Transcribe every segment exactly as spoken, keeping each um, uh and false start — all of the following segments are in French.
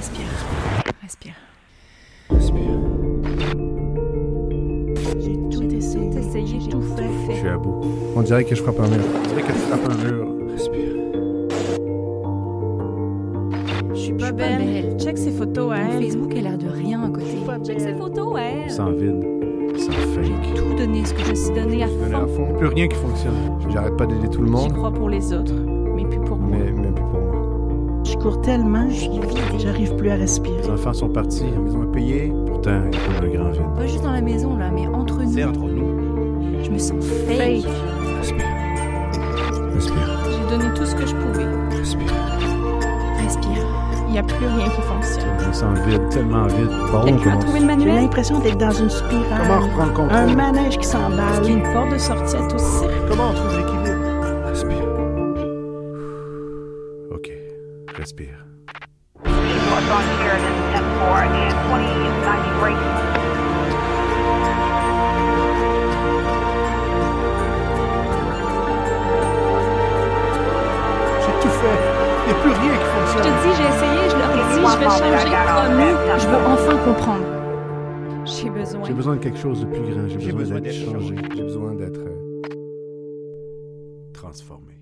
Respire. Respire. Respire. J'ai tout essayé. Tout essayé, J'ai tout tout fait. Je fait. suis à bout. On dirait que je frappe un mur. On dirait que je frappe un mur. Respire. Je suis pas pas belle. belle. Check ses photos à Mon elle. Facebook a l'air de rien à côté. Pas Check belle. ses photos à elle. Sans vide. Sans J'ai fake. tout donné ce que je suis donné à Donner à fond. fond. Plus rien qui fonctionne. J'arrête pas d'aider tout le J'y monde, crois pour les autres, mais plus pour moi. mais, mais plus pour moi. Je cours tellement, j'arrive plus à respirer. Les enfants sont partis. La maison est payée. Pourtant, il y a comme un grand vide. Pas juste dans la maison, là, mais entre nous. C'est entre nous. Je me sens fake. Fake. Respire. Respire. J'ai donné tout ce que je pouvais. Respire. Respire. Il n'y a plus rien qui fonctionne. Je me sens vide, tellement vide. Bon, on Quelqu'un a commence. trouvé le J'ai manuel? l'impression d'être dans une spirale. Comment reprendre le contrôle? Un manège qui Est-ce s'emballe. qu'il y a une porte de sortie à tout cirque. Comment on trouve l'équilibre? Respire. OK. Respire. What's on Sheridan ten four and twenty ninety-three. J'ai tout fait. Il n'y a plus rien qui Je fonctionne. te dis, j'ai essayé, je leur dis, je vais changer, promis. Je veux enfin comprendre. J'ai besoin. J'ai besoin de quelque chose de plus grand. J'ai J'ai besoin besoin d'être d'être changé. changé. J'ai besoin d'être... euh, Transformé.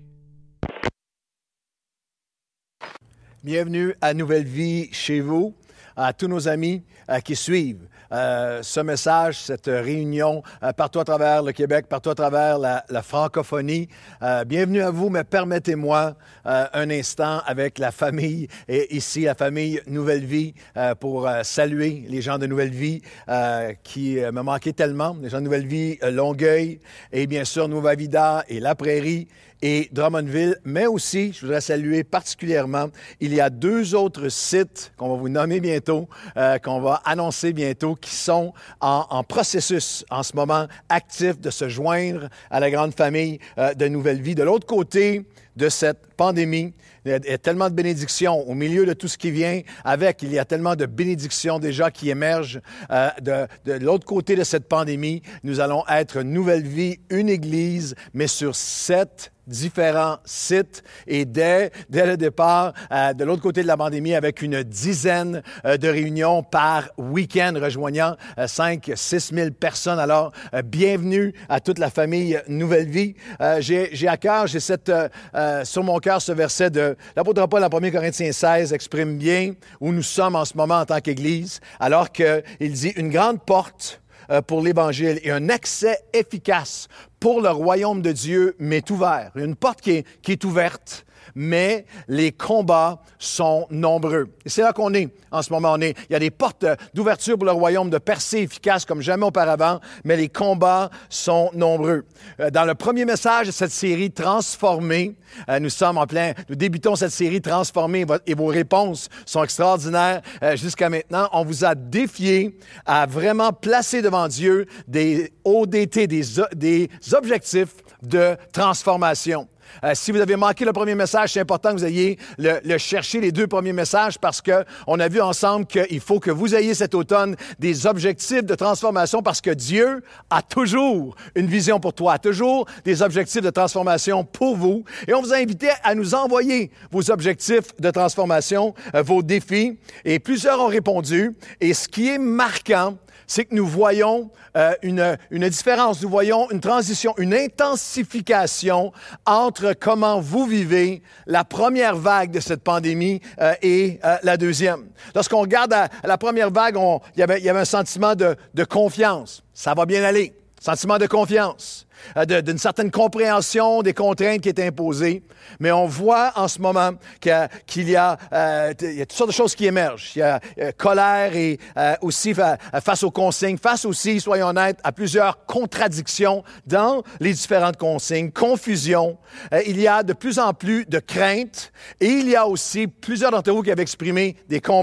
Bienvenue à Nouvelle Vie chez vous, à tous nos amis euh, qui suivent euh, ce message, cette réunion euh, partout à travers le Québec, partout à travers la, la francophonie. Euh, bienvenue à vous, mais permettez-moi euh, un instant avec la famille, et ici la famille Nouvelle Vie, euh, pour euh, saluer les gens de Nouvelle Vie euh, qui euh, me manquaient tellement, les gens de Nouvelle Vie euh, Longueuil, et bien sûr Nova Vida et La Prairie, et Drummondville, mais aussi, je voudrais saluer particulièrement, il y a deux autres sites qu'on va vous nommer bientôt, euh, qu'on va annoncer bientôt, qui sont en, en processus en ce moment actifs de se joindre à la grande famille euh, de Nouvelle Vie. De l'autre côté de cette pandémie, il y a tellement de bénédictions au milieu de tout ce qui vient avec. Il y a tellement de bénédictions déjà qui émergent. Euh, de, de l'autre côté de cette pandémie, nous allons être Nouvelle Vie, une église, mais sur sept différents sites. Et dès, dès le départ, euh, de l'autre côté de la pandémie, avec une dizaine euh, de réunions par week-end, rejoignant euh, cinq, six mille personnes. Alors, euh, bienvenue à toute la famille Nouvelle Vie. Euh, j'ai, j'ai à cœur, j'ai cette, euh, euh, sur mon cœur ce verset de l'apôtre Paul en premier Corinthiens seize exprime bien où nous sommes en ce moment en tant qu'Église, alors qu'il dit une grande porte pour l'Évangile et un accès efficace pour le royaume de Dieu m'est ouvert. Une porte qui est, qui est ouverte, mais les combats sont nombreux. Et c'est là qu'on est en ce moment. On est, il y a des portes d'ouverture pour le royaume, de percée efficace comme jamais auparavant, mais les combats sont nombreux. Dans le premier message de cette série Transformée, nous sommes en plein, nous débutons cette série Transformée et vos réponses sont extraordinaires jusqu'à maintenant. On vous a défié à vraiment placer devant Dieu des O D T, des, des objectifs de transformation. Euh, si vous avez manqué le premier message, c'est important que vous ayez le, le chercher, les deux premiers messages, parce qu'on a vu ensemble qu'il faut que vous ayez cet automne des objectifs de transformation, parce que Dieu a toujours une vision pour toi, a toujours des objectifs de transformation pour vous. Et on vous a invité à nous envoyer vos objectifs de transformation, euh, vos défis, et plusieurs ont répondu. Et ce qui est marquant, c'est que nous voyons euh, une, une différence, nous voyons une transition, une intensification entre comment vous vivez la première vague de cette pandémie euh, et euh, la deuxième. Lorsqu'on regarde à, à la première vague, on, il y avait, il y avait un sentiment de, de confiance. Ça va bien aller. Sentiment de confiance, euh, de, d'une certaine compréhension des contraintes qui étaient imposées. Mais on voit en ce moment qu'il y a, qu'il y a, euh, il y a toutes sortes de choses qui émergent. Il y a euh, colère et euh, aussi fa- face aux consignes, face aussi, soyons honnêtes, à plusieurs contradictions dans les différentes consignes, confusion. Euh, il y a de plus en plus de craintes et il y a aussi plusieurs d'entre vous qui avaient exprimé des combats.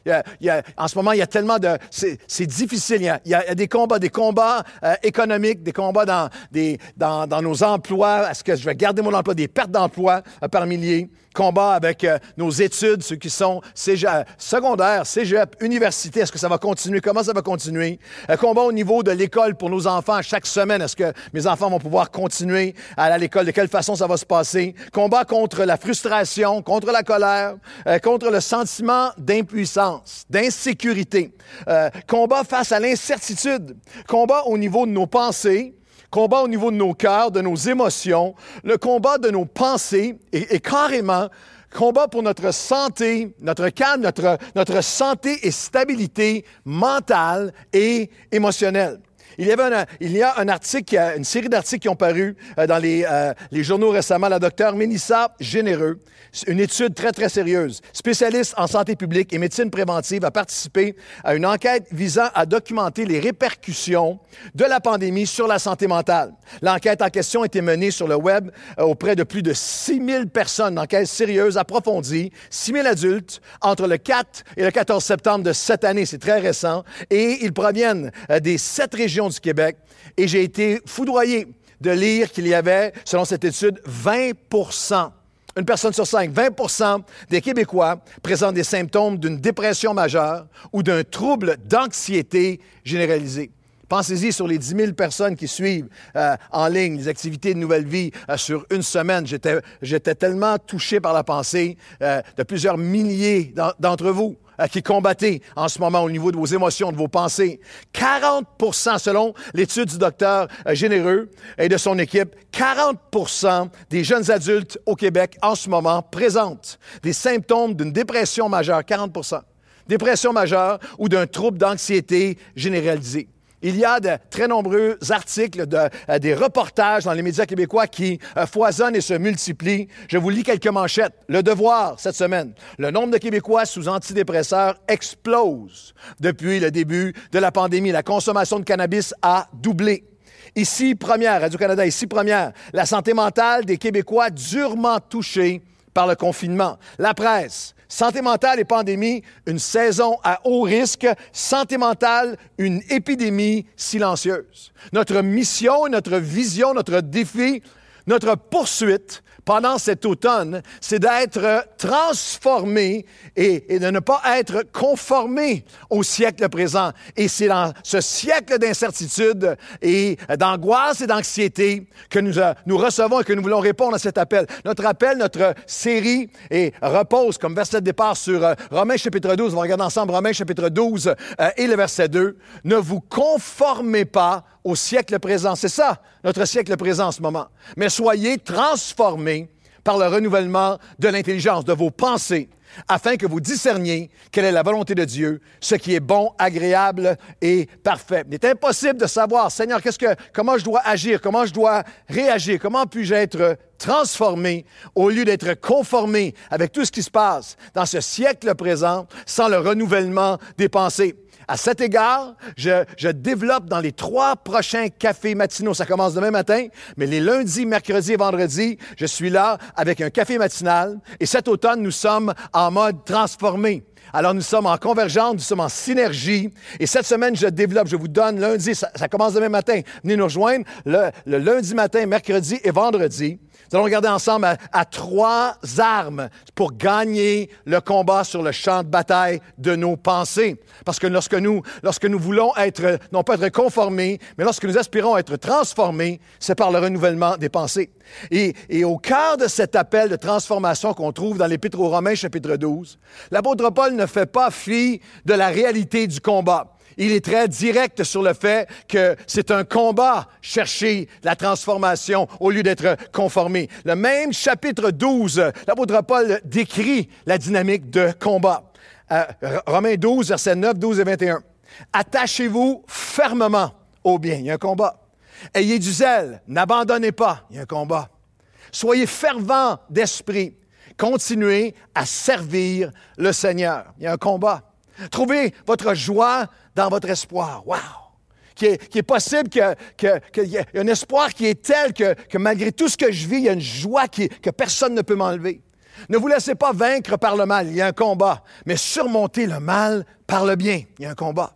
Il y a, il y a, en ce moment, il y a tellement de... C'est, c'est difficile. Il y, a, il y a des combats, des combats euh, économiques, des combats dans, des, dans, dans nos emplois. Est-ce que je vais garder mon emploi? Des pertes d'emploi euh, par milliers. Combat avec euh, nos études, ceux qui sont cégep, secondaires, cégep, université. Est-ce que ça va continuer? Comment ça va continuer? Euh, combat au niveau de l'école pour nos enfants chaque semaine. Est-ce que mes enfants vont pouvoir continuer à aller à l'école? De quelle façon ça va se passer? Combat contre la frustration, contre la colère, euh, contre le sentiment d'impuissance, d'insécurité. Euh, combat face à l'incertitude. Combat au niveau de nos pensées. Combat au niveau de nos cœurs, de nos émotions, le combat de nos pensées et, et carrément combat pour notre santé, notre calme, notre, notre santé et stabilité mentale et émotionnelle. Il y, avait un, il y a un article, une série d'articles qui ont paru euh, dans les, euh, les journaux récemment. La docteure Mélissa Généreux, une étude très, très sérieuse, spécialiste en santé publique et médecine préventive, a participé à une enquête visant à documenter les répercussions de la pandémie sur la santé mentale. L'enquête en question a été menée sur le web euh, auprès de plus de six mille personnes, une enquête sérieuse, approfondie, six mille adultes, entre le quatre et le quatorze septembre de cette année. C'est très récent. Et ils proviennent euh, des sept régions du Québec, et j'ai été foudroyé de lire qu'il y avait, selon cette étude, vingt pour cent, une personne sur cinq, vingt pour cent des Québécois présentent des symptômes d'une dépression majeure ou d'un trouble d'anxiété généralisée. Pensez-y sur les dix mille personnes qui suivent euh, en ligne les activités de Nouvelle Vie euh, sur une semaine. J'étais, j'étais tellement touché par la pensée euh, de plusieurs milliers d'entre vous euh, qui combattez en ce moment au niveau de vos émotions, de vos pensées. quarante pour cent selon l'étude du docteur euh, Généreux et de son équipe, quarante pour cent des jeunes adultes au Québec en ce moment présentent des symptômes d'une dépression majeure, quarante pour cent. Dépression majeure ou d'un trouble d'anxiété généralisé. Il y a de très nombreux articles, de, euh, des reportages dans les médias québécois qui euh, foisonnent et se multiplient. Je vous lis quelques manchettes. Le Devoir, cette semaine. Le nombre de Québécois sous antidépresseurs explose depuis le début de la pandémie. La consommation de cannabis a doublé. Ici, Première, Radio-Canada, ici, Première. La santé mentale des Québécois durement touchée par le confinement. La Presse. Santé mentale et pandémie, une saison à haut risque. Santé mentale, une épidémie silencieuse. Notre mission, notre vision, notre défi, notre poursuite pendant cet automne, c'est d'être transformé et, et de ne pas être conformé au siècle présent. Et c'est dans ce siècle d'incertitude et d'angoisse et d'anxiété que nous, euh, nous recevons et que nous voulons répondre à cet appel. Notre appel, notre série et repose comme verset de départ sur euh, Romains chapitre douze. On va regarder ensemble Romains chapitre douze euh, et le verset deux. Ne vous conformez pas au siècle présent. C'est ça, notre siècle présent en ce moment. Mais soyez transformés par le renouvellement de l'intelligence, de vos pensées, afin que vous discerniez quelle est la volonté de Dieu, ce qui est bon, agréable et parfait. Il est impossible de savoir, Seigneur, qu'est-ce que, comment je dois agir, comment je dois réagir, comment puis-je être transformé au lieu d'être conformé avec tout ce qui se passe dans ce siècle présent sans le renouvellement des pensées. À cet égard, je, je développe dans les trois prochains cafés matinaux. Ça commence demain matin, mais les lundis, mercredis et vendredis, je suis là avec un café matinal. Et cet automne, nous sommes en mode transformé. Alors, nous sommes en convergence, nous sommes en synergie. Et cette semaine, je développe, je vous donne lundi, ça, ça commence demain matin. Venez nous rejoindre le, le lundi matin, mercredi et vendredi. Nous allons regarder ensemble à, à trois armes pour gagner le combat sur le champ de bataille de nos pensées. Parce que lorsque nous, lorsque nous voulons être, non pas être conformés, mais lorsque nous aspirons à être transformés, c'est par le renouvellement des pensées. Et, et au cœur de cet appel de transformation qu'on trouve dans l'Épître aux Romains, chapitre douze, l'apôtre Paul ne fait pas fi de la réalité du combat. Il est très direct sur le fait que c'est un combat, chercher la transformation au lieu d'être conformé. Le même chapitre douze, l'apôtre Paul décrit la dynamique de combat. Euh, Romains douze, versets neuf, douze et vingt et un. Attachez-vous fermement au bien. Il y a un combat. Ayez du zèle. N'abandonnez pas. Il y a un combat. Soyez fervents d'esprit. Continuez à servir le Seigneur. Il y a un combat. Trouvez votre joie dans votre espoir. Wow! Qui est, qui est possible que, que, qu'il y ait un espoir qui est tel que, que malgré tout ce que je vis, il y a une joie qui, que personne ne peut m'enlever. Ne vous laissez pas vaincre par le mal, il y a un combat, mais surmontez le mal par le bien, il y a un combat.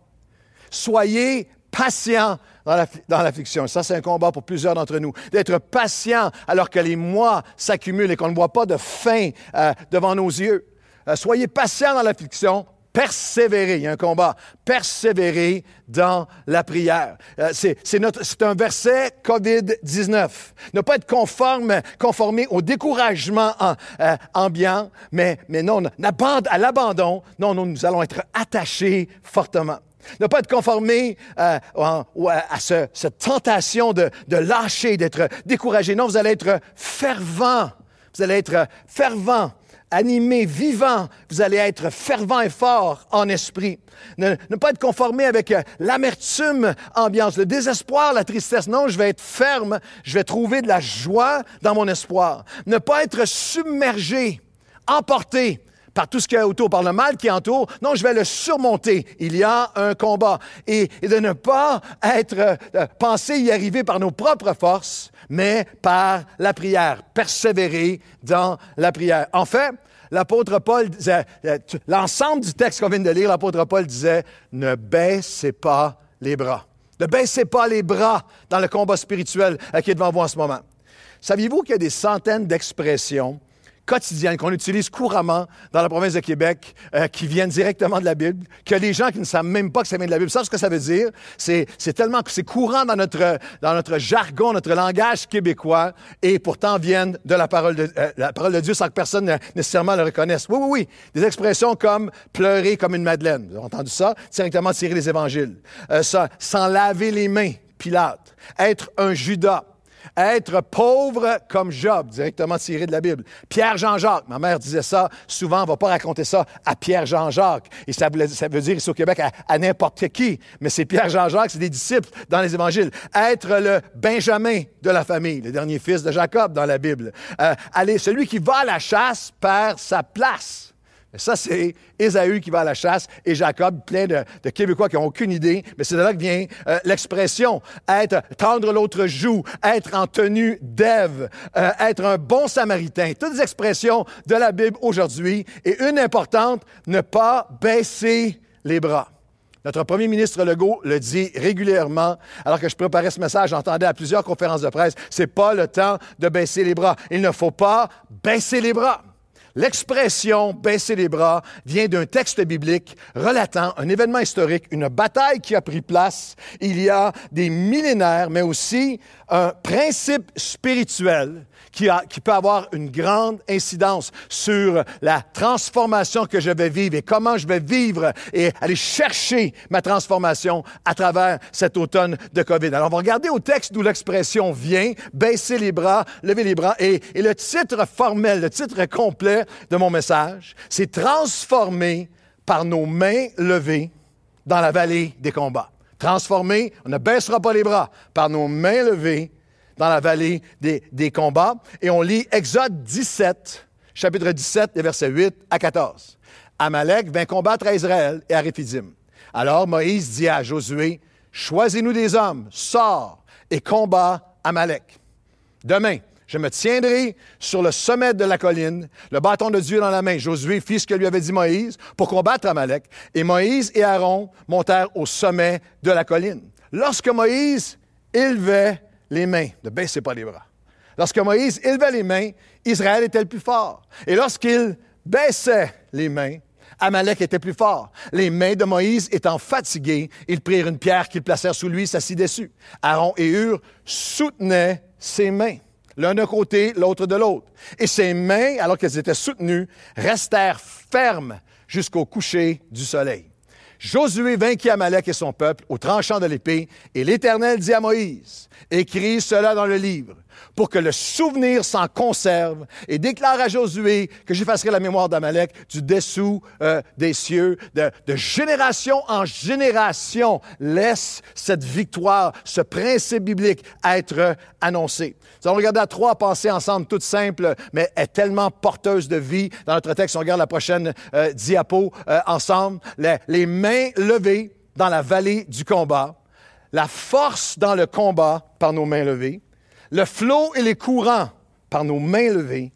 Soyez patients dans, la, dans l'affliction. Ça, c'est un combat pour plusieurs d'entre nous. D'être patient alors que les mois s'accumulent et qu'on ne voit pas de fin euh, devant nos yeux. Euh, soyez patients dans l'affliction. Persévérer, il y a un combat. Persévérer dans la prière. Euh, c'est, c'est, notre, c'est un verset covid dix-neuf. Ne pas être conforme, conformé au découragement en, euh, ambiant, mais, mais non, à l'abandon. Non, non, nous allons être attachés fortement. Ne pas être conformé euh, à, à ce, cette tentation de, de lâcher, d'être découragé. Non, vous allez être fervent. Vous allez être fervent, animé, vivant. Vous allez être fervent et fort en esprit. Ne, ne pas être conformé avec euh, l'amertume ambiance, le désespoir, la tristesse. Non, je vais être ferme. Je vais trouver de la joie dans mon espoir. Ne pas être submergé, emporté par tout ce qui est autour, par le mal qui entoure. Non, je vais le surmonter. Il y a un combat. Et, et de ne pas être, euh, penser y arriver par nos propres forces, mais par la prière. Persévérer dans la prière. En fait, l'apôtre Paul disait, euh, l'ensemble du texte qu'on vient de lire, l'apôtre Paul disait, ne baissez pas les bras. Ne baissez pas les bras dans le combat spirituel euh, qui est devant vous en ce moment. Saviez-vous qu'il y a des centaines d'expressions quotidiennes qu'on utilise couramment dans la province de Québec, euh, qui viennent directement de la Bible, qu'il y a des gens qui ne savent même pas que ça vient de la Bible. Ça, ce que ça veut dire, c'est, c'est tellement que c'est courant dans notre, dans notre jargon, notre langage québécois, et pourtant viennent de la parole de, euh, la parole de Dieu sans que personne ne, nécessairement le reconnaisse. Oui, oui, oui. Des expressions comme pleurer comme une madeleine. Vous avez entendu ça? Directement tiré des évangiles. Euh, ça, s'en laver les mains, Pilate. Être un Judas. Être pauvre comme Job, directement tiré de la Bible. Pierre-Jean-Jacques, ma mère disait ça souvent, on ne va pas raconter ça à Pierre-Jean-Jacques. Et ça, ça veut dire ici au Québec à, à n'importe qui, mais c'est Pierre-Jean-Jacques, c'est des disciples dans les évangiles. Être le Benjamin de la famille, le dernier fils de Jacob dans la Bible. Euh, aller, celui qui va à la chasse perd sa place. Mais ça, c'est Ésaü qui va à la chasse et Jacob, plein de, de Québécois qui n'ont aucune idée. Mais c'est de là que vient euh, l'expression être, tendre l'autre joue, être en tenue d'Ève, euh, être un bon samaritain. Toutes des expressions de la Bible aujourd'hui. Et une importante, ne pas baisser les bras. Notre premier ministre Legault le dit régulièrement, alors que je préparais ce message, j'entendais à plusieurs conférences de presse, c'est pas le temps de baisser les bras. Il ne faut pas baisser les bras. L'expression « baisser les bras » vient d'un texte biblique relatant un événement historique, une bataille qui a pris place il y a des millénaires, mais aussi un principe spirituel qui, a, qui peut avoir une grande incidence sur la transformation que je vais vivre et comment je vais vivre et aller chercher ma transformation à travers cet automne de COVID. Alors, on va regarder au texte d'où l'expression vient, « baisser les bras », « lever les bras », et, et le titre formel, le titre complet de mon message, c'est « Transformé par nos mains levées dans la vallée des combats ». Transformé, on ne baissera pas les bras, par nos mains levées dans la vallée des, des combats. Et on lit Exode dix-sept, chapitre dix-sept, les versets huit à quatorze. Amalek vint combattre à Israël et à Réphidim. Alors Moïse dit à Josué, « Choisis-nous des hommes, sors et combat Amalek. Demain, je me tiendrai sur le sommet de la colline, le bâton de Dieu dans la main. » Josué fit ce que lui avait dit Moïse pour combattre Amalek. Et Moïse et Aaron montèrent au sommet de la colline. Lorsque Moïse élevait les mains, ne baissez pas les bras. Lorsque Moïse élevait les mains, Israël était le plus fort. Et lorsqu'il baissait les mains, Amalek était plus fort. Les mains de Moïse étant fatiguées, ils prirent une pierre qu'ils placèrent sous lui, s'assit dessus. Aaron et Hur soutenaient ses mains, l'un d'un côté, l'autre de l'autre. Et ses mains, alors qu'elles étaient soutenues, restèrent fermes jusqu'au coucher du soleil. Josué vainquit Amalek et son peuple au tranchant de l'épée, et l'Éternel dit à Moïse, « Écris cela dans le livre, pour que le souvenir s'en conserve, et déclare à Josué que j'effacerai la mémoire d'Amalek du dessous euh, des cieux, de, de génération en génération. Laisse cette victoire, ce principe biblique être annoncé. » Nous allons regarder à trois pensées ensemble, toutes simples, mais est tellement porteuse de vie. Dans notre texte, on regarde la prochaine euh, diapo euh, ensemble. Les, les mains levées dans la vallée du combat, la force dans le combat par nos mains levées, le flot et les courants par nos mains levées,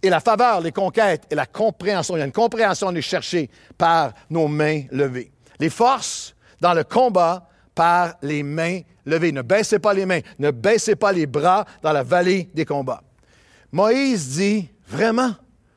Et la faveur, les conquêtes et la compréhension, il y a une compréhension à aller chercher par nos mains levées. Les forces dans le combat par les mains levées. Ne baissez pas les mains, ne baissez pas les bras dans la vallée des combats. Moïse dit, vraiment,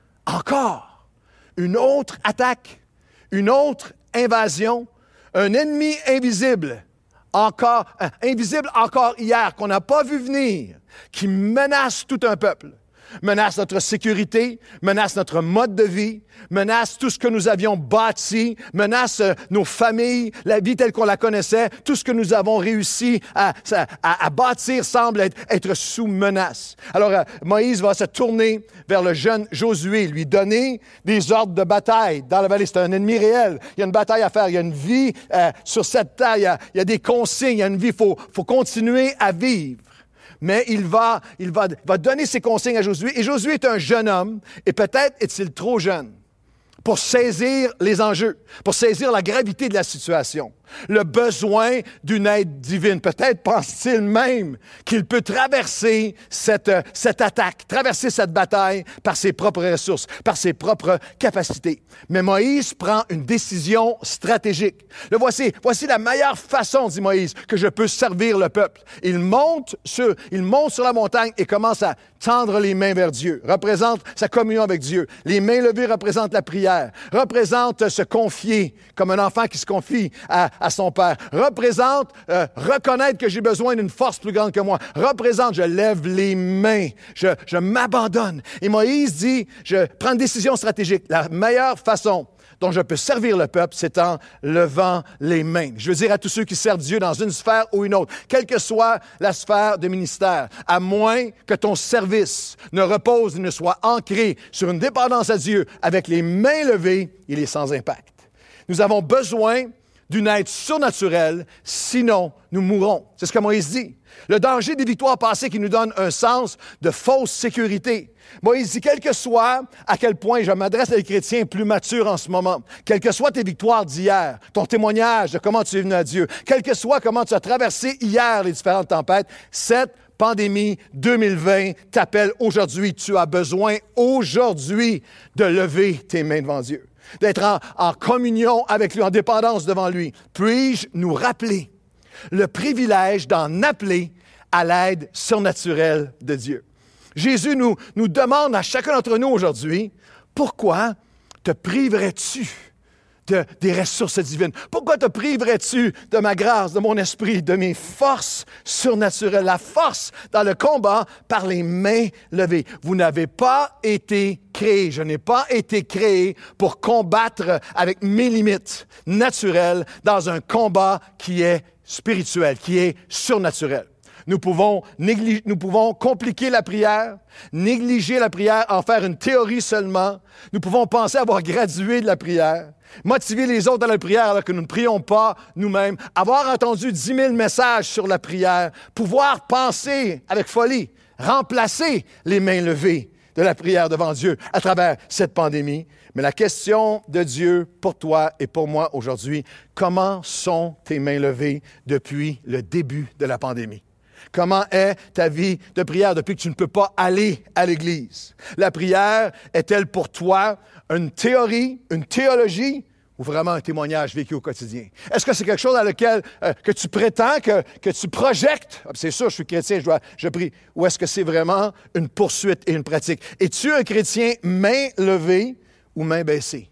encore, une autre attaque, une autre invasion, un ennemi invisible, encore, euh, invisible encore hier, qu'on n'a pas vu venir, qui menace tout un peuple. Menace notre sécurité, menace notre mode de vie, menace tout ce que nous avions bâti, menace euh, nos familles, la vie telle qu'on la connaissait, tout ce que nous avons réussi à, à, à bâtir semble être, être sous menace. Alors, euh, Moïse va se tourner vers le jeune Josué, lui donner des ordres de bataille dans la vallée. C'est un ennemi réel. Il y a une bataille à faire, il y a une vie euh, sur cette terre, il y a, il y a des consignes, il y a une vie, il faut, faut continuer à vivre. Mais il va, il va, va donner ses consignes à Josué. Et Josué est un jeune homme, et peut-être est-il trop jeune pour saisir les enjeux, pour saisir la gravité de la situation, le besoin d'une aide divine. Peut-être pense-t-il même qu'il peut traverser cette, cette attaque, traverser cette bataille par ses propres ressources, par ses propres capacités. Mais Moïse prend une décision stratégique. Le voici, voici la meilleure façon, dit Moïse, que je peux servir le peuple. Il monte sur, il monte sur la montagne et commence à tendre les mains vers Dieu, représente sa communion avec Dieu. Les mains levées représentent la prière, représente se confier comme un enfant qui se confie à, à son père, représente euh, reconnaître que j'ai besoin d'une force plus grande que moi, représente je lève les mains, je, je m'abandonne. Et Moïse dit, je prends une décision stratégique. La meilleure façon dont je peux servir le peuple, c'est en levant les mains. Je veux dire à tous ceux qui servent Dieu dans une sphère ou une autre, quelle que soit la sphère de ministère, à moins que ton service ne repose et ne soit ancré sur une dépendance à Dieu, avec les mains levées, il est sans impact. Nous avons besoin d'une aide surnaturelle, sinon nous mourrons. C'est ce que Moïse dit. Le danger des victoires passées qui nous donne un sens de fausse sécurité. Moïse dit, quel que soit à quel point je m'adresse à des chrétiens plus matures en ce moment, quelles que soient tes victoires d'hier, ton témoignage de comment tu es venu à Dieu, quel que soit comment tu as traversé hier les différentes tempêtes, cette pandémie deux mille vingt t'appelle aujourd'hui. Tu as besoin aujourd'hui de lever tes mains devant Dieu, d'être en, en communion avec lui, en dépendance devant lui. Puis-je nous rappeler le privilège d'en appeler à l'aide surnaturelle de Dieu? Jésus nous, nous demande à chacun d'entre nous aujourd'hui, pourquoi te priverais-tu de, des ressources divines? Pourquoi te priverais-tu de ma grâce, de mon esprit, de mes forces surnaturelles? La force dans le combat par les mains levées. Vous n'avez pas été créé, je n'ai pas été créé pour combattre avec mes limites naturelles dans un combat qui est spirituel, qui est surnaturel. Nous pouvons, néglig- nous pouvons compliquer la prière, négliger la prière, en faire une théorie seulement. Nous pouvons penser avoir gradué de la prière, motiver les autres dans la prière alors que nous ne prions pas nous-mêmes, avoir entendu dix mille messages sur la prière, pouvoir penser avec folie, remplacer les mains levées de la prière devant Dieu à travers cette pandémie. Mais la question de Dieu pour toi et pour moi aujourd'hui, comment sont tes mains levées depuis le début de la pandémie? Comment est ta vie de prière depuis que tu ne peux pas aller à l'Église? La prière est-elle pour toi une théorie, une théologie ou vraiment un témoignage vécu au quotidien? Est-ce que c'est quelque chose dans lequel euh, que tu prétends, que, que tu projettes? Ah, c'est sûr, je suis chrétien, je, dois, je prie. Ou est-ce que c'est vraiment une poursuite et une pratique? Es-tu un chrétien main levée ou main baissée?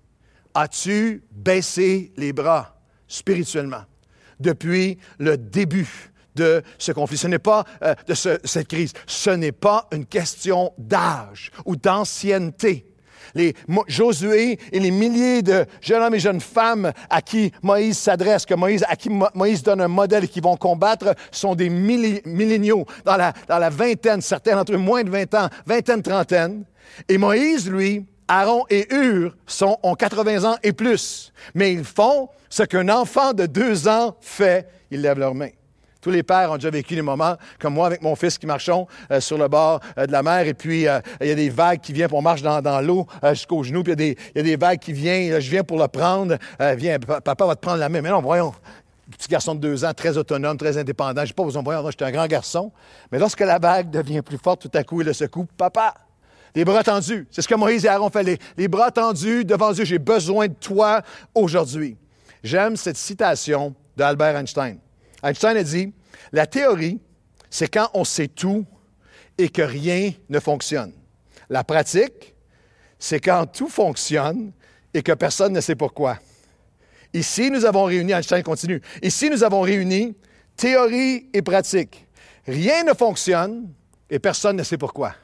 As-tu baissé les bras spirituellement depuis le début de ce conflit? Ce n'est pas euh, de ce, cette crise. Ce n'est pas une question d'âge ou d'ancienneté. Les Mo- Josué et les milliers de jeunes hommes et jeunes femmes à qui Moïse s'adresse, que Moïse, à qui Mo- Moïse donne un modèle et qui vont combattre, sont des milli- milléniaux, dans la, dans la vingtaine, certains d'entre eux moins de vingt ans, vingtaine, trentaine. Et Moïse, lui, Aaron et Hur sont, ont quatre-vingts ans et plus. Mais ils font ce qu'un enfant de deux ans fait, ils lèvent leurs mains. Tous les pères ont déjà vécu des moments, comme moi avec mon fils qui marchons euh, sur le bord euh, de la mer, et puis euh, il y a des vagues qui viennent, puis on marche dans, dans l'eau euh, jusqu'aux genoux, puis il y, a des, il y a des vagues qui viennent, euh, je viens pour le prendre, euh, viens, papa va te prendre la main. Mais non, voyons, petit garçon de deux ans, très autonome, très indépendant, je n'ai pas besoin de voyons, moi, j'étais un grand garçon. Mais lorsque la vague devient plus forte, tout à coup, il le secoue, papa, Les bras tendus. C'est ce que Moïse et Aaron faisaient. Les, les bras tendus devant Dieu. J'ai besoin de toi aujourd'hui. J'aime cette citation d'Albert Einstein. Einstein a dit, « La théorie, c'est quand on sait tout et que rien ne fonctionne. La pratique, c'est quand tout fonctionne et que personne ne sait pourquoi. » Ici, nous avons réuni, Einstein continue, ici, nous avons réuni théorie et pratique. Rien ne fonctionne et personne ne sait pourquoi.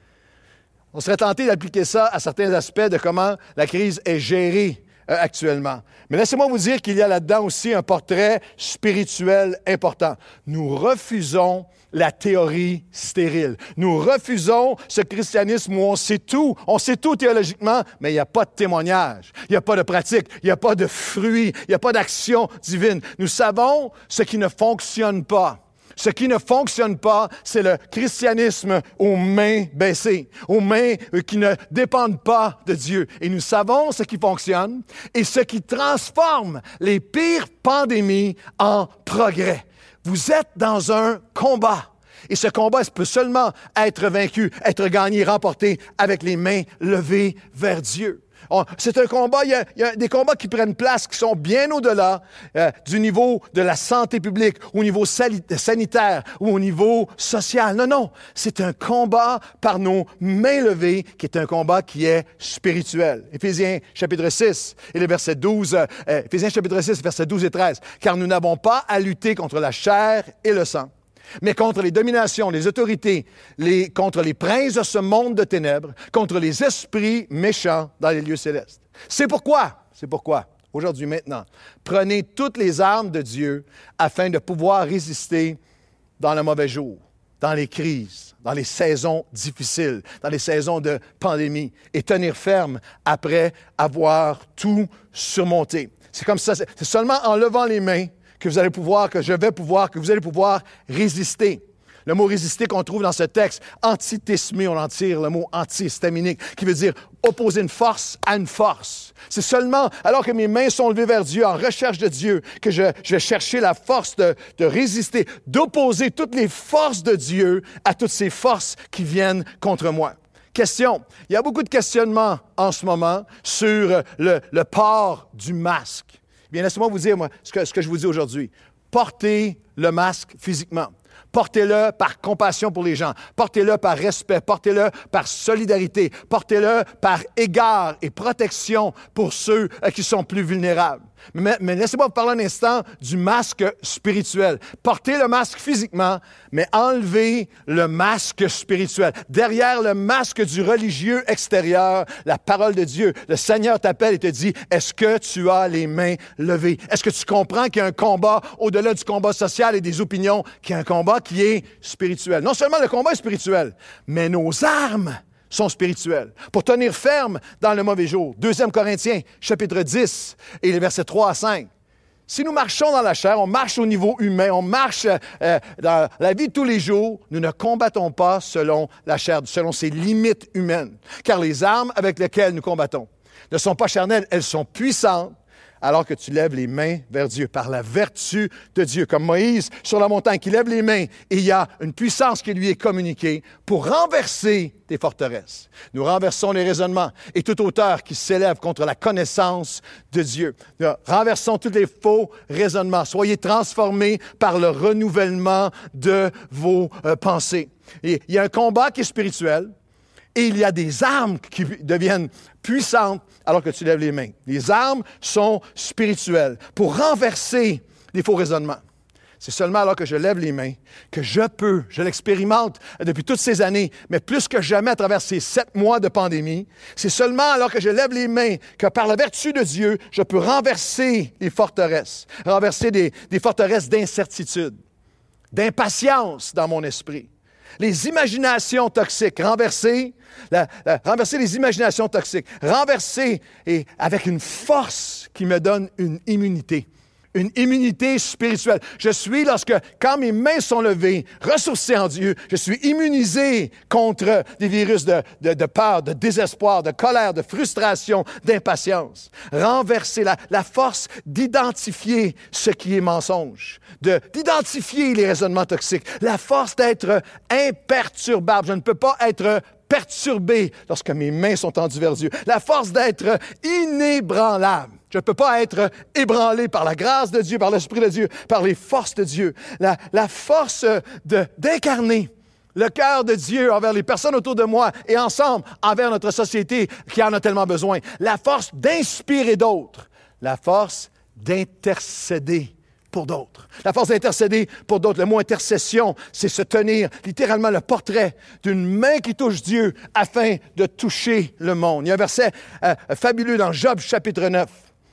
On serait tenté d'appliquer ça à certains aspects de comment la crise est gérée euh, actuellement. Mais laissez-moi vous dire qu'il y a là-dedans aussi un portrait spirituel important. Nous refusons la théorie stérile. Nous refusons ce christianisme où on sait tout, on sait tout théologiquement, mais il n'y a pas de témoignage, il n'y a pas de pratique, il n'y a pas de fruits, il n'y a pas d'action divine. Nous savons ce qui ne fonctionne pas. Ce qui ne fonctionne pas, c'est le christianisme aux mains baissées, aux mains qui ne dépendent pas de Dieu. Et nous savons ce qui fonctionne et ce qui transforme les pires pandémies en progrès. Vous êtes dans un combat. Et ce combat peut seulement être vaincu, être gagné, remporté avec les mains levées vers Dieu. On, c'est un combat, il y, a, il y a des combats qui prennent place, qui sont bien au-delà euh, du niveau de la santé publique, au niveau sali- sanitaire ou au niveau social. Non, non, c'est un combat par nos mains levées qui est un combat qui est spirituel. Éphésiens chapitre six et le verset douze, euh, Éphésiens chapitre six, versets douze et treize. « Car nous n'avons pas à lutter contre la chair et le sang, mais contre les dominations, les autorités, les, contre les princes de ce monde de ténèbres, contre les esprits méchants dans les lieux célestes. » C'est pourquoi, c'est pourquoi, aujourd'hui, maintenant, prenez toutes les armes de Dieu afin de pouvoir résister dans le mauvais jour, dans les crises, dans les saisons difficiles, dans les saisons de pandémie, et tenir ferme après avoir tout surmonté. C'est comme ça, c'est seulement en levant les mains que vous allez pouvoir, que je vais pouvoir, que vous allez pouvoir résister. Le mot « résister » qu'on trouve dans ce texte, « antithésmé », on en tire le mot « antihistaminique », qui veut dire opposer une force à une force. C'est seulement alors que mes mains sont levées vers Dieu, en recherche de Dieu, que je, je vais chercher la force de, de résister, d'opposer toutes les forces de Dieu à toutes ces forces qui viennent contre moi. Question. Il y a beaucoup de questionnements en ce moment sur le, le port du masque. Bien, laissez-moi vous dire, moi, ce que, ce que je vous dis aujourd'hui. Portez le masque physiquement. Portez-le par compassion pour les gens. Portez-le par respect. Portez-le par solidarité. Portez-le par égard et protection pour ceux euh, qui sont plus vulnérables. Mais, mais laissez-moi vous parler un instant du masque spirituel. Portez le masque physiquement, mais enlevez le masque spirituel. Derrière le masque du religieux extérieur, la parole de Dieu, le Seigneur t'appelle et te dit, est-ce que tu as les mains levées? Est-ce que tu comprends qu'il y a un combat au-delà du combat social et des opinions, qu'il y a un combat qui est spirituel? Non seulement le combat est spirituel, mais nos armes sont spirituels, pour tenir ferme dans le mauvais jour. Deuxième Corinthiens, chapitre dix, et les versets trois à cinq. Si nous marchons dans la chair, on marche au niveau humain, on marche euh, dans la vie de tous les jours, nous ne combattons pas selon la chair, selon ses limites humaines. Car les armes avec lesquelles nous combattons ne sont pas charnelles, elles sont puissantes, alors que tu lèves les mains vers Dieu, par la vertu de Dieu. Comme Moïse sur la montagne qui lève les mains, et il y a une puissance qui lui est communiquée pour renverser des forteresses. Nous renversons les raisonnements et toute hauteur qui s'élève contre la connaissance de Dieu. Nous renversons tous les faux raisonnements. Soyez transformés par le renouvellement de vos euh, pensées. Et il y a un combat qui est spirituel, et il y a des armes qui deviennent puissantes alors que tu lèves les mains. Les armes sont spirituelles pour renverser les faux raisonnements. C'est seulement alors que je lève les mains que je peux, je l'expérimente depuis toutes ces années, mais plus que jamais à travers ces sept mois de pandémie, c'est seulement alors que je lève les mains que par la vertu de Dieu, je peux renverser les forteresses, renverser des, des forteresses d'incertitude, d'impatience dans mon esprit. Les imaginations toxiques, renverser, la, la, renverser les imaginations toxiques, renverser et avec une force qui me donne une immunité, une immunité spirituelle. Je suis, lorsque, quand mes mains sont levées, ressourcé en Dieu, je suis immunisé contre des virus de, de, de peur, de désespoir, de colère, de frustration, d'impatience. Renverser la, la force d'identifier ce qui est mensonge, de, d'identifier les raisonnements toxiques, la force d'être imperturbable. Je ne peux pas être perturbé lorsque mes mains sont tendues vers Dieu. La force d'être inébranlable. Je ne peux pas être ébranlé par la grâce de Dieu, par l'Esprit de Dieu, par les forces de Dieu. La, la force de, d'incarner le cœur de Dieu envers les personnes autour de moi et ensemble envers notre société qui en a tellement besoin. La force d'inspirer d'autres. La force d'intercéder pour d'autres. La force d'intercéder pour d'autres. Le mot intercession, c'est se tenir littéralement le portrait d'une main qui touche Dieu afin de toucher le monde. Il y a un verset euh, fabuleux dans Job chapitre neuf.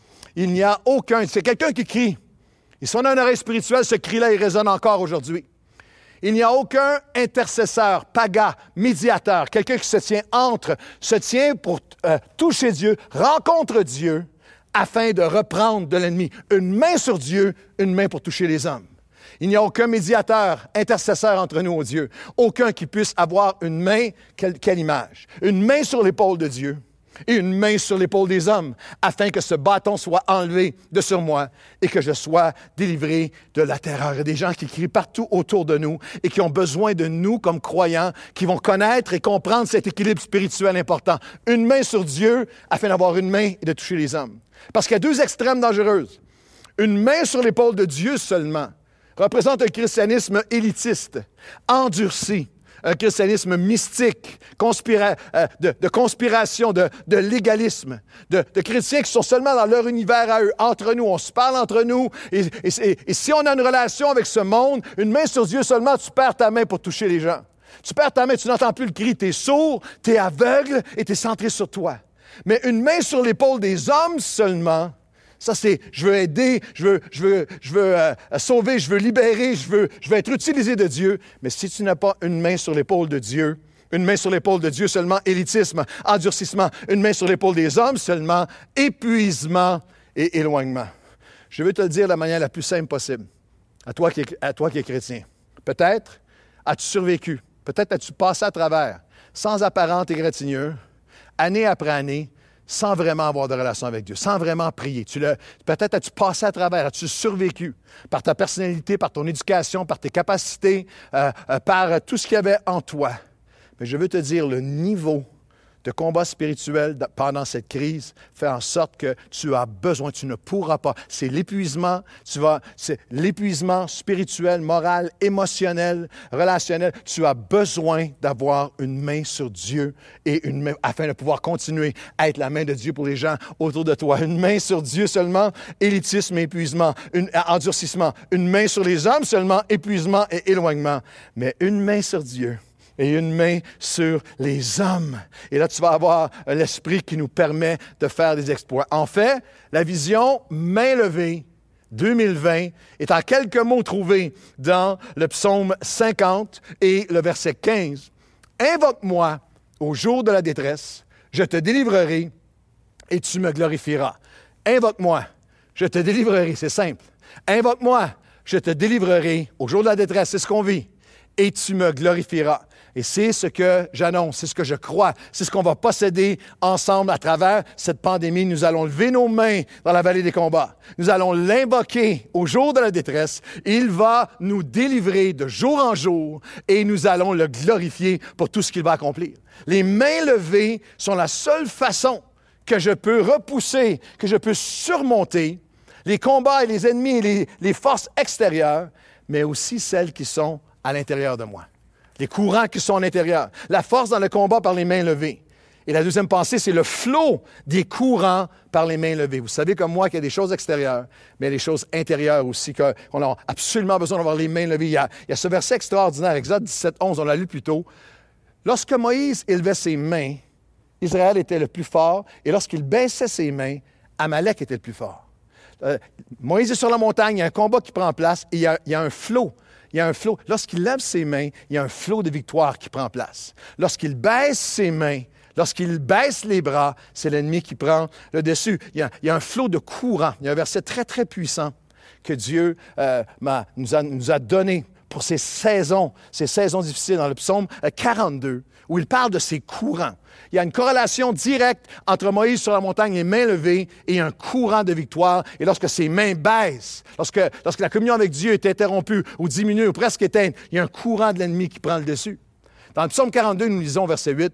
Il n'y a aucun... C'est quelqu'un qui crie. Et si on a un oreille spirituelle, ce cri-là, il résonne encore aujourd'hui. Il n'y a aucun intercesseur, paga, médiateur, quelqu'un qui se tient entre, se tient pour euh, toucher Dieu, rencontre Dieu, afin de reprendre de l'ennemi. Une main sur Dieu, une main pour toucher les hommes. Il n'y a aucun médiateur, intercesseur entre nous, ô Dieu. Aucun qui puisse avoir une main, quelle, quelle image? Une main sur l'épaule de Dieu et une main sur l'épaule des hommes, afin que ce bâton soit enlevé de sur moi et que je sois délivré de la terreur. Il y a des gens qui crient partout autour de nous et qui ont besoin de nous comme croyants, qui vont connaître et comprendre cet équilibre spirituel important. Une main sur Dieu afin d'avoir une main et de toucher les hommes. Parce qu'il y a deux extrêmes dangereuses. Une main sur l'épaule de Dieu seulement représente un christianisme élitiste, endurci, un christianisme mystique, conspira- euh, de, de conspiration, de, de légalisme, de, de chrétiens qui sont seulement dans leur univers à eux, entre nous, on se parle entre nous, et, et, et, et si on a une relation avec ce monde, une main sur Dieu seulement, tu perds ta main pour toucher les gens. Tu perds ta main, tu n'entends plus le cri, tu es sourd, tu es aveugle et tu es centré sur toi. Mais une main sur l'épaule des hommes seulement, ça c'est, je veux aider, je veux, je veux, je veux euh, sauver, je veux libérer, je veux, je veux être utilisé de Dieu. Mais si tu n'as pas une main sur l'épaule de Dieu, une main sur l'épaule de Dieu seulement, élitisme, endurcissement, une main sur l'épaule des hommes seulement, épuisement et éloignement. Je veux te le dire de la manière la plus simple possible, à toi qui es, à toi qui es chrétien. Peut-être as-tu survécu, peut-être as-tu passé à travers, sans apparente égratignure, année après année, sans vraiment avoir de relation avec Dieu, sans vraiment prier. Tu le, peut-être as-tu passé à travers, as-tu survécu par ta personnalité, par ton éducation, par tes capacités, euh, euh, par tout ce qu'il y avait en toi. Mais je veux te dire, le niveau de combat spirituel pendant cette crise fait en sorte que tu as besoin, tu ne pourras pas. C'est l'épuisement, tu vas, c'est l'épuisement spirituel, moral, émotionnel, relationnel. Tu as besoin d'avoir une main sur Dieu et une main afin de pouvoir continuer à être la main de Dieu pour les gens autour de toi. Une main sur Dieu seulement, élitisme et épuisement, une, endurcissement. Une main sur les hommes seulement, épuisement et éloignement. Mais une main sur Dieu et une main sur les hommes. Et là, tu vas avoir l'Esprit qui nous permet de faire des exploits. En fait, la vision main levée deux mille vingt est en quelques mots trouvée dans le psaume cinquante et le verset quinze. « Invoque-moi au jour de la détresse, je te délivrerai et tu me glorifieras. » Invoque-moi, je te délivrerai, c'est simple. Invoque-moi, je te délivrerai au jour de la détresse, c'est ce qu'on vit, et tu me glorifieras. Et c'est ce que j'annonce, c'est ce que je crois, c'est ce qu'on va posséder ensemble à travers cette pandémie. Nous allons lever nos mains dans la vallée des combats. Nous allons l'invoquer au jour de la détresse. Il va nous délivrer de jour en jour et nous allons le glorifier pour tout ce qu'il va accomplir. Les mains levées sont la seule façon que je peux repousser, que je peux surmonter les combats et les ennemis et les, les forces extérieures, mais aussi celles qui sont à l'intérieur de moi. Les courants qui sont à l'intérieur. La force dans le combat par les mains levées. Et la deuxième pensée, c'est le flot des courants par les mains levées. Vous savez comme moi qu'il y a des choses extérieures, mais il y a des choses intérieures aussi, qu'on a absolument besoin d'avoir les mains levées. Il y a, il y a ce verset extraordinaire, Exode dix-sept, onze, on l'a lu plus tôt. Lorsque Moïse élevait ses mains, Israël était le plus fort, et lorsqu'il baissait ses mains, Amalek était le plus fort. Euh, Moïse est sur la montagne, il y a un combat qui prend place, et il y a, il y a un flot. Il y a un flot. Lorsqu'il lève ses mains, il y a un flot de victoire qui prend place. Lorsqu'il baisse ses mains, lorsqu'il baisse les bras, c'est l'ennemi qui prend le dessus. Il y a, il y a un flot de courant. Il y a un verset très, très puissant que Dieu euh, m'a, nous, a, nous a donné pour ces saisons, ces saisons difficiles dans le psaume quarante-deux, où il parle de ces courants. Il y a une corrélation directe entre Moïse sur la montagne, les mains levées, et un courant de victoire. Et lorsque ses mains baissent, lorsque, lorsque la communion avec Dieu est interrompue ou diminue ou presque éteinte, il y a un courant de l'ennemi qui prend le dessus. Dans le psaume quarante-deux, nous lisons verset huit,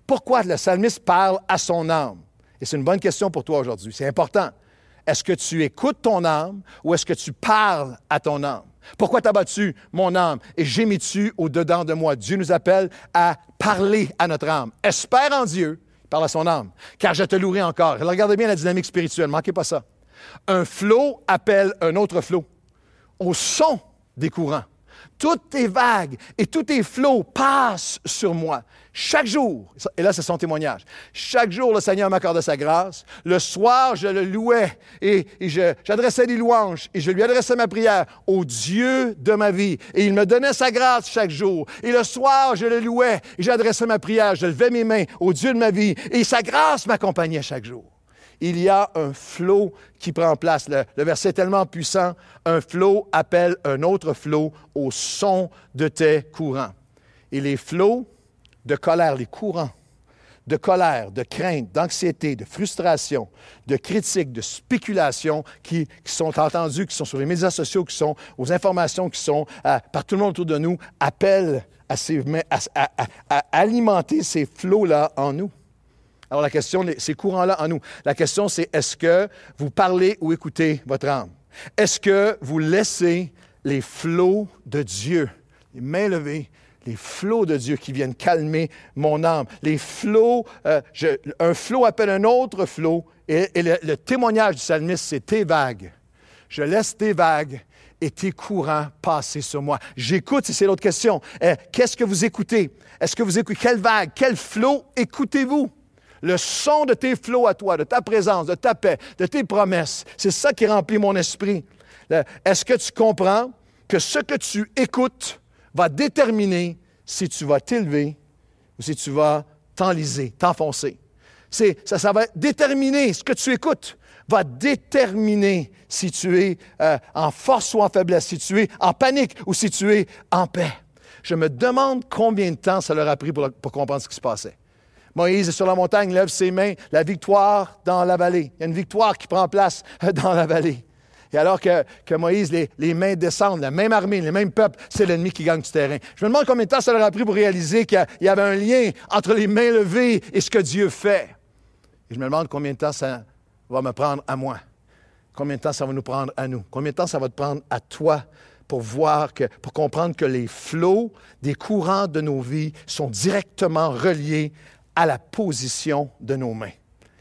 Pourquoi le psalmiste parle à son âme? Et c'est une bonne question pour toi aujourd'hui. C'est important. Est-ce que tu écoutes ton âme ou est-ce que tu parles à ton âme? Pourquoi t'as-tu mon âme et gémis-tu au-dedans de moi? Dieu nous appelle à parler à notre âme. Espère en Dieu, parle à son âme, car je te louerai encore. Alors, regardez bien la dynamique spirituelle, ne manquez pas ça. Un flot appelle un autre flot au son des courants. Toutes tes vagues et tous tes flots passent sur moi. Chaque jour, et là, c'est son témoignage, chaque jour, le Seigneur m'accordait sa grâce. Le soir, je le louais et, et je, j'adressais des louanges et je lui adressais ma prière au Dieu de ma vie. Et il me donnait sa grâce chaque jour. Et le soir, je le louais et j'adressais ma prière. Je levais mes mains au Dieu de ma vie et sa grâce m'accompagnait chaque jour. Il y a un flot qui prend place. Le, le verset est tellement puissant. Un flot appelle un autre flot au son de tes courants. Et les flots de colère, les courants de colère, de crainte, d'anxiété, de frustration, de critique, de spéculation qui, qui sont entendus, qui sont sur les médias sociaux, qui sont aux informations, qui sont euh, par tout le monde autour de nous, appellent à, ces, à, à, à, à alimenter ces flots-là en nous. Alors la question, ces courants-là en nous, la question c'est est-ce que vous parlez ou écoutez votre âme? Est-ce que vous laissez les flots de Dieu, les mains levées, les flots de Dieu qui viennent calmer mon âme? Les flots, euh, je, un flot appelle un autre flot et, et le, le témoignage du psalmiste, c'est tes vagues. Je laisse tes vagues et tes courants passer sur moi. J'écoute, et c'est l'autre question. Euh, qu'est-ce que vous écoutez? Est-ce que vous écoutez? Quelle vague? Quel flot écoutez-vous? Le son de tes flots à toi, de ta présence, de ta paix, de tes promesses, c'est ça qui remplit mon esprit. Est-ce que tu comprends que ce que tu écoutes va déterminer si tu vas t'élever ou si tu vas t'enliser, t'enfoncer? C'est, ça, ça va déterminer ce que tu écoutes, va déterminer si tu es euh, en force ou en faiblesse, si tu es en panique ou si tu es en paix. Je me demande combien de temps ça leur a pris pour, pour comprendre ce qui se passait. Moïse est sur la montagne, lève ses mains, la victoire dans la vallée. Il y a une victoire qui prend place dans la vallée. Et alors que, que Moïse, les, les mains descendent, la même armée, le même peuple, c'est l'ennemi qui gagne du terrain. Je me demande combien de temps ça leur a pris pour réaliser qu'il y avait un lien entre les mains levées et ce que Dieu fait. Et je me demande combien de temps ça va me prendre à moi. Combien de temps ça va nous prendre à nous. Combien de temps ça va te prendre à toi pour voir, que, pour comprendre que les flots des courants de nos vies sont directement reliés à la position de nos mains.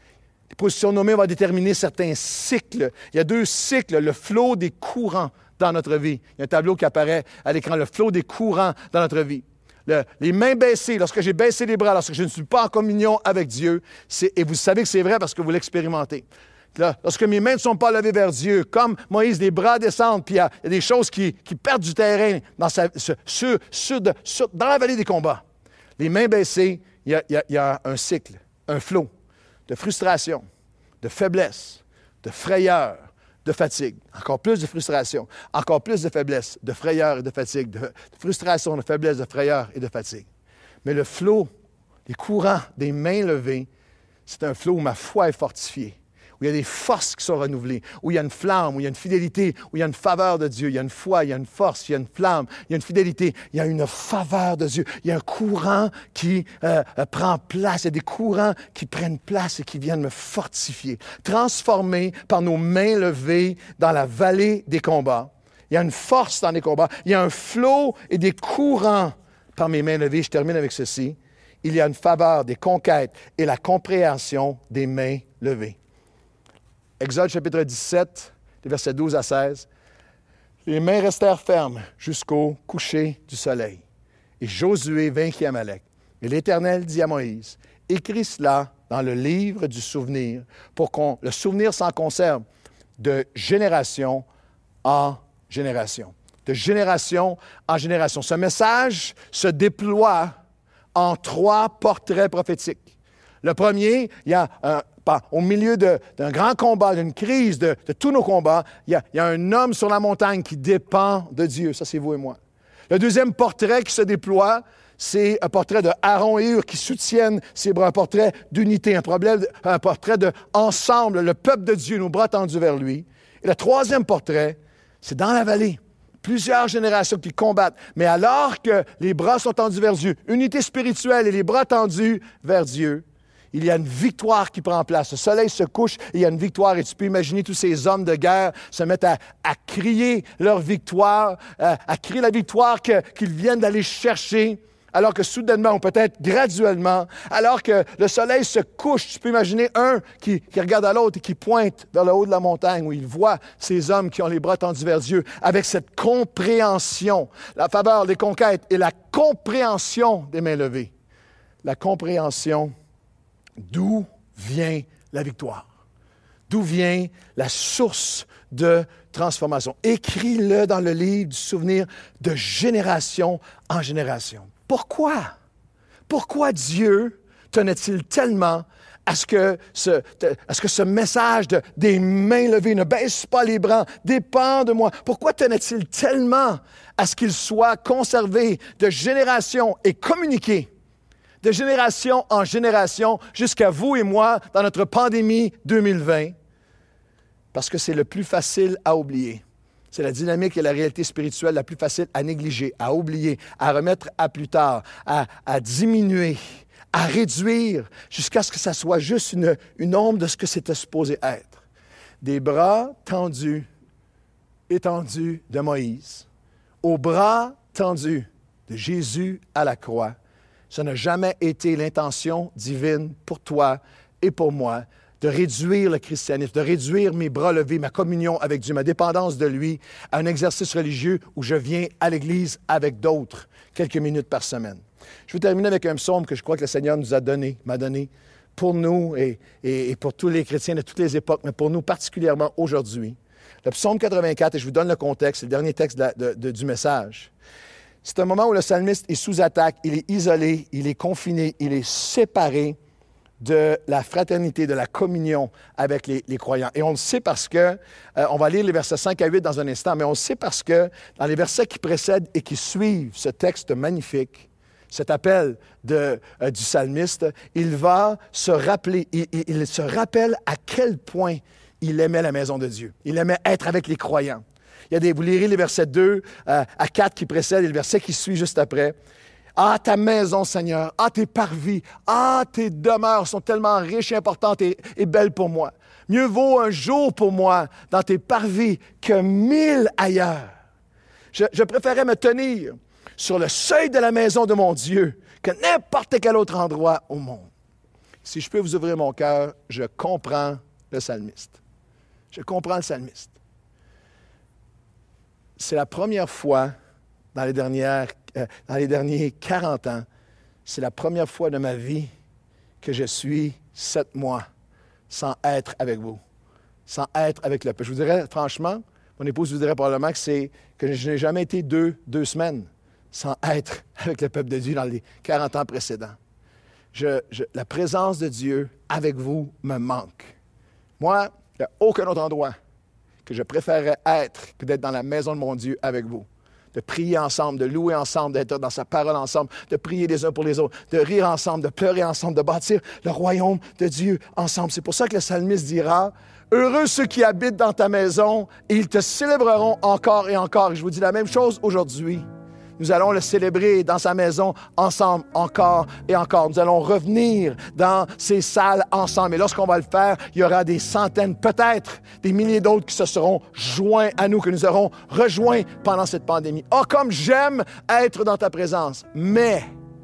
La position de nos mains va déterminer certains cycles. Il y a deux cycles, le flot des courants dans notre vie. Il y a un tableau qui apparaît à l'écran, le flot des courants dans notre vie. Le, les mains baissées, lorsque j'ai baissé les bras, lorsque je ne suis pas en communion avec Dieu, c'est, et vous savez que c'est vrai parce que vous l'expérimentez. Là, lorsque mes mains ne sont pas levées vers Dieu, comme Moïse, les bras descendent, puis il y a, il y a des choses qui, qui perdent du terrain dans, sa, sur, sur, de, sur, dans la vallée des combats. Les mains baissées, il y a, il y a, il y a un cycle, un flot de frustration, de faiblesse, de frayeur, de fatigue. Encore plus de frustration, encore plus de faiblesse, de frayeur et de fatigue, de, de frustration, de faiblesse, de frayeur et de fatigue. Mais le flot, les courants des mains levées, c'est un flot où ma foi est fortifiée, où il y a des forces qui sont renouvelées, où il y a une flamme, où il y a une fidélité, où il y a une faveur de Dieu. Il y a une foi, il y a une force, il y a une flamme, il y a une fidélité, il y a une faveur de Dieu. Il y a un courant qui euh, prend place, il y a des courants qui prennent place et qui viennent me fortifier, transformer par nos mains levées dans la vallée des combats. Il y a une force dans les combats, il y a un flot et des courants par mes mains levées. Je termine avec ceci. Il y a une faveur des conquêtes et la compréhension des mains levées. Exode chapitre dix-sept, les versets douze à seize. Les mains restèrent fermes jusqu'au coucher du soleil. Et Josué vainquit Amalek. Et l'Éternel dit à Moïse, « Écris cela dans le livre du souvenir, pour que le souvenir s'en conserve de génération en génération. » De génération en génération. Ce message se déploie en trois portraits prophétiques. Le premier, il y a un, au milieu de, d'un grand combat, d'une crise de, de tous nos combats, il y, a, il y a un homme sur la montagne qui dépend de Dieu. Ça, c'est vous et moi. Le deuxième portrait qui se déploie, c'est un portrait de Aaron et Hur qui soutiennent ses bras, un portrait d'unité, un, problème, un portrait d'ensemble, le peuple de Dieu, nos bras tendus vers lui. Et le troisième portrait, c'est dans la vallée, Plusieurs générations qui combattent. Mais alors que les bras sont tendus vers Dieu, unité spirituelle et les bras tendus vers Dieu, il y a une victoire qui prend place. Le soleil se couche et il y a une victoire. Et tu peux imaginer tous ces hommes de guerre se mettent à, à crier leur victoire, à, à crier la victoire que, qu'ils viennent d'aller chercher. Alors que soudainement, ou peut-être graduellement, alors que le soleil se couche, tu peux imaginer un qui, qui regarde à l'autre et qui pointe vers le haut de la montagne où il voit ces hommes qui ont les bras tendus vers Dieu avec cette compréhension, la faveur des conquêtes et la compréhension des mains levées. La compréhension d'où vient la victoire, d'où vient la source de transformation. Écris-le dans le livre du souvenir de génération en génération. Pourquoi? Pourquoi Dieu tenait-il tellement à ce que ce, à ce, que ce message de, des mains levées, ne baisse pas les bras, dépend de moi? Pourquoi tenait-il tellement à ce qu'il soit conservé de génération et communiqué de génération en génération jusqu'à vous et moi dans notre pandémie deux mille vingt? Parce que c'est le plus facile à oublier. C'est la dynamique et la réalité spirituelle la plus facile à négliger, à oublier, à remettre à plus tard, à, à diminuer, à réduire, jusqu'à ce que ça soit juste une, une ombre de ce que c'était supposé être. Des bras tendus, étendus de Moïse, aux bras tendus de Jésus à la croix. Ça n'a jamais été l'intention divine pour toi et pour moi de réduire le christianisme, de réduire mes bras levés, ma communion avec Dieu, ma dépendance de lui, à un exercice religieux où je viens à l'Église avec d'autres, quelques minutes par semaine. Je veux terminer avec un psaume que je crois que le Seigneur nous a donné, m'a donné, pour nous et, et, et pour tous les chrétiens de toutes les époques, mais pour nous particulièrement aujourd'hui. Le psaume quatre-vingt-quatre, et je vous donne le contexte, c'est le dernier texte de la, de, de, du message. C'est un moment où le psalmiste est sous attaque, il est isolé, il est confiné, il est séparé de la fraternité, de la communion avec les, les croyants. Et on le sait parce que, euh, on va lire les versets cinq à huit dans un instant, mais on le sait parce que dans les versets qui précèdent et qui suivent ce texte magnifique, cet appel de, euh, du psalmiste, il va se rappeler, il, il, il se rappelle à quel point il aimait la maison de Dieu. Il aimait être avec les croyants. Il y a des, vous lirez les versets deux euh, à quatre qui précèdent et le verset qui suit juste après. Ah, ta maison, Seigneur, ah, tes parvis, ah, tes demeures sont tellement riches et importantes et, et belles pour moi. Mieux vaut un jour pour moi dans tes parvis que mille ailleurs. Je, je préférais me tenir sur le seuil de la maison de mon Dieu que n'importe quel autre endroit au monde. Si je peux vous ouvrir mon cœur, je comprends le psalmiste. Je comprends le psalmiste. C'est la première fois dans les, dernières, euh, dans les derniers quarante ans, c'est la première fois de ma vie que je suis sept mois sans être avec vous, sans être avec le peuple. Je vous dirais, franchement, mon épouse vous dirait probablement que c'est que je n'ai jamais été deux, deux semaines sans être avec le peuple de Dieu dans les quarante ans précédents. Je, je, la présence de Dieu avec vous me manque. Moi, il n'y a aucun autre endroit que je préférerais être que d'être dans la maison de mon Dieu avec vous. De prier ensemble, de louer ensemble, d'être dans sa parole ensemble, de prier les uns pour les autres, de rire ensemble, de pleurer ensemble, de bâtir le royaume de Dieu ensemble. C'est pour ça que le psalmiste dira « Heureux ceux qui habitent dans ta maison, et ils te célébreront encore et encore. » Et je vous dis la même chose aujourd'hui. Nous allons le célébrer dans sa maison ensemble, encore et encore. Nous allons revenir dans ces salles ensemble. Et lorsqu'on va le faire, il y aura des centaines, peut-être des milliers d'autres qui se seront joints à nous, que nous aurons rejoints pendant cette pandémie. Oh, comme j'aime être dans ta présence. Mais,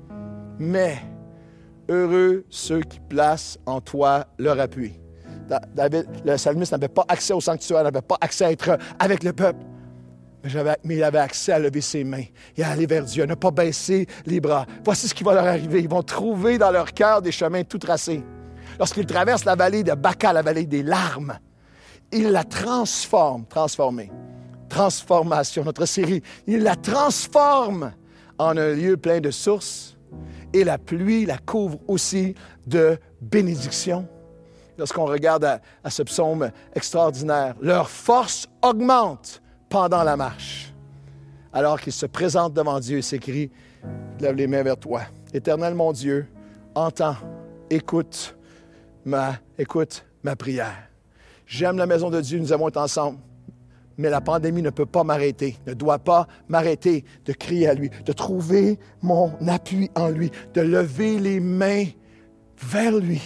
mais, heureux ceux qui placent en toi leur appui. David, le psalmiste n'avait pas accès au sanctuaire, n'avait pas accès à être avec le peuple. Mais il avait accès à lever ses mains et à aller vers Dieu, à ne pas baisser les bras. Voici ce qui va leur arriver. Ils vont trouver dans leur cœur des chemins tout tracés. Lorsqu'ils traversent la vallée de Baca, la vallée des larmes, ils la transforment, transformée. Transformation, notre série. Ils la transforment en un lieu plein de sources et la pluie la couvre aussi de bénédictions. Lorsqu'on regarde à, à ce psaume extraordinaire, leur force augmente pendant la marche. Alors qu'il se présente devant Dieu et s'écrie, lève les mains vers toi. Éternel mon Dieu, entends, écoute ma, écoute ma prière. J'aime la maison de Dieu, nous avons été ensemble. Mais la pandémie ne peut pas m'arrêter, ne doit pas m'arrêter de crier à lui, de trouver mon appui en lui, de lever les mains vers lui.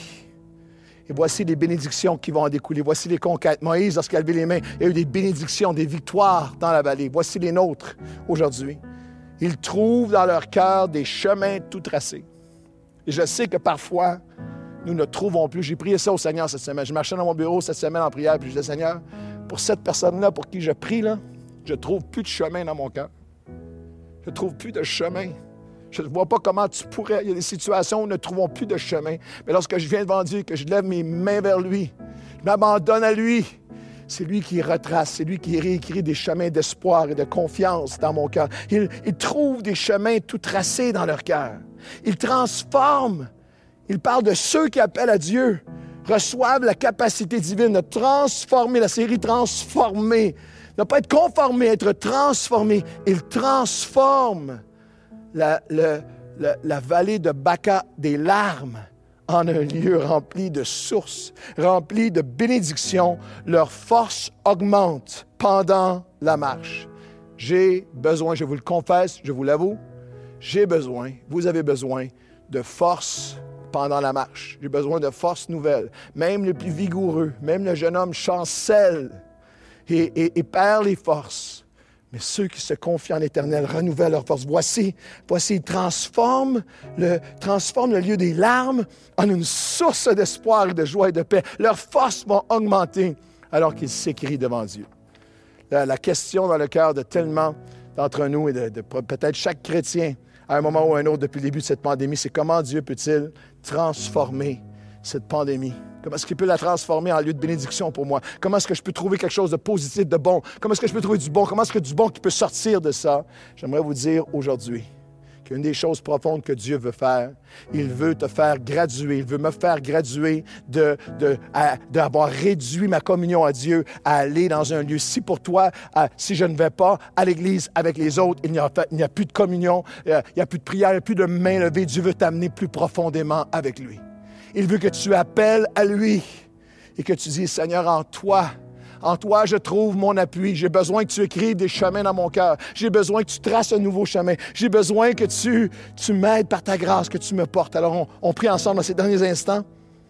Et voici les bénédictions qui vont en découler. Voici les conquêtes. Moïse, lorsqu'il a levé les mains, il y a eu des bénédictions, des victoires dans la vallée. Voici les nôtres aujourd'hui. Ils trouvent dans leur cœur des chemins tout tracés. Et je sais que parfois, nous ne trouvons plus. J'ai prié ça au Seigneur cette semaine. Je marchais dans mon bureau cette semaine en prière, puis je disais, Seigneur, pour cette personne-là, pour qui je prie, là, je ne trouve plus de chemin dans mon cœur. Je ne trouve plus de chemin. Je ne vois pas comment tu pourrais. Il y a des situations où nous ne trouvons plus de chemin. Mais lorsque je viens devant Dieu, que je lève mes mains vers lui, je m'abandonne à lui, c'est lui qui retrace, c'est lui qui réécrit des chemins d'espoir et de confiance dans mon cœur. Il, il trouve des chemins tout tracés dans leur cœur. Il transforme. Il parle de ceux qui appellent à Dieu, reçoivent la capacité divine de transformer, la série transformer. Ne pas être conformé, être transformé. Il transforme La, la, la, la vallée de Baca des larmes en un lieu rempli de sources, rempli de bénédictions. Leur force augmente pendant la marche. J'ai besoin, je vous le confesse, je vous l'avoue, j'ai besoin, vous avez besoin de force pendant la marche. J'ai besoin de force nouvelle. Même le plus vigoureux, même le jeune homme chancelle et, et, et perd les forces. Mais ceux qui se confient en l'Éternel renouvellent leur force. Voici, voici, ils transforment le, transforment le lieu des larmes en une source d'espoir et de joie et de paix. Leurs forces vont augmenter alors qu'ils s'écrient devant Dieu. La, la question dans le cœur de tellement d'entre nous et de, de peut-être chaque chrétien à un moment ou à un autre depuis le début de cette pandémie, c'est comment Dieu peut-il transformer cette pandémie? Comment est-ce qu'il peut la transformer en lieu de bénédiction pour moi? Comment est-ce que je peux trouver quelque chose de positif, de bon? Comment est-ce que je peux trouver du bon? Comment est-ce que du bon qui peut sortir de ça? J'aimerais vous dire aujourd'hui qu'une des choses profondes que Dieu veut faire, il veut te faire graduer, il veut me faire graduer de, de, à, d'avoir réduit ma communion à Dieu à aller dans un lieu. Si pour toi, à, si je ne vais pas à l'Église avec les autres, il n'y a, il n'y a plus de communion, euh, il n'y a plus de prière, il n'y a plus de main levée. Dieu veut t'amener plus profondément avec lui. Il veut que tu appelles à lui et que tu dises, Seigneur, en toi, en toi, je trouve mon appui. J'ai besoin que tu écrives des chemins dans mon cœur. J'ai besoin que tu traces un nouveau chemin. J'ai besoin que tu, tu m'aides par ta grâce, que tu me portes. Alors, on, on prie ensemble dans ces derniers instants.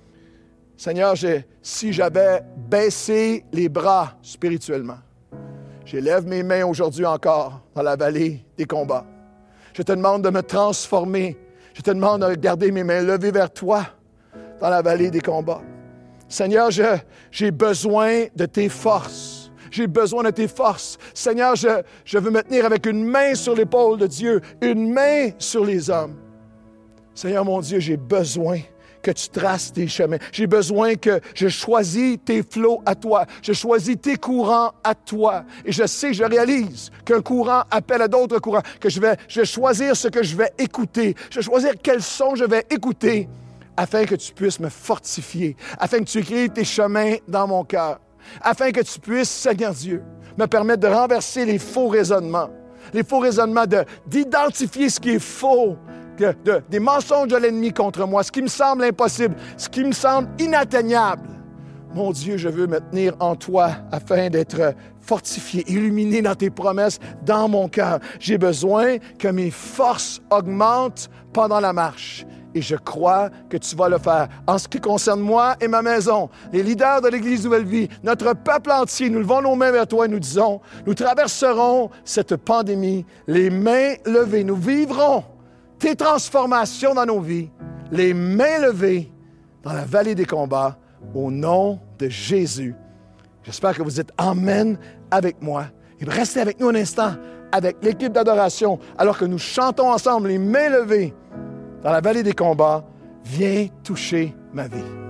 Seigneur, j'ai, si j'avais baissé les bras spirituellement, j'élève mes mains aujourd'hui encore dans la vallée des combats. Je te demande de me transformer. Je te demande de garder mes mains levées vers toi dans la vallée des combats. Seigneur, je, j'ai besoin de tes forces. J'ai besoin de tes forces. Seigneur, je, je veux me tenir avec une main sur l'épaule de Dieu, une main sur les hommes. Seigneur, mon Dieu, j'ai besoin que tu traces tes chemins. J'ai besoin que je choisis tes flots à toi. Je choisis tes courants à toi. Et je sais, je réalise qu'un courant appelle à d'autres courants, que je vais, je vais choisir ce que je vais écouter. Je vais choisir quels sons je vais écouter afin que tu puisses me fortifier, afin que tu écrives tes chemins dans mon cœur, afin que tu puisses, Seigneur Dieu, me permettre de renverser les faux raisonnements, les faux raisonnements, de, d'identifier ce qui est faux, de, de, des mensonges de l'ennemi contre moi, ce qui me semble impossible, ce qui me semble inatteignable. Mon Dieu, je veux me tenir en toi afin d'être fortifié, illuminé dans tes promesses, dans mon cœur. J'ai besoin que mes forces augmentent pendant la marche. Et je crois que tu vas le faire. En ce qui concerne moi et ma maison, les leaders de l'Église Nouvelle Vie, notre peuple entier, nous levons nos mains vers toi et nous disons, nous traverserons cette pandémie, les mains levées. Nous vivrons tes transformations dans nos vies, les mains levées dans la vallée des combats, au nom de Jésus. J'espère que vous êtes amen avec moi. Et restez avec nous un instant, avec l'équipe d'adoration, alors que nous chantons ensemble, les mains levées, dans la vallée des combats, viens toucher ma vie.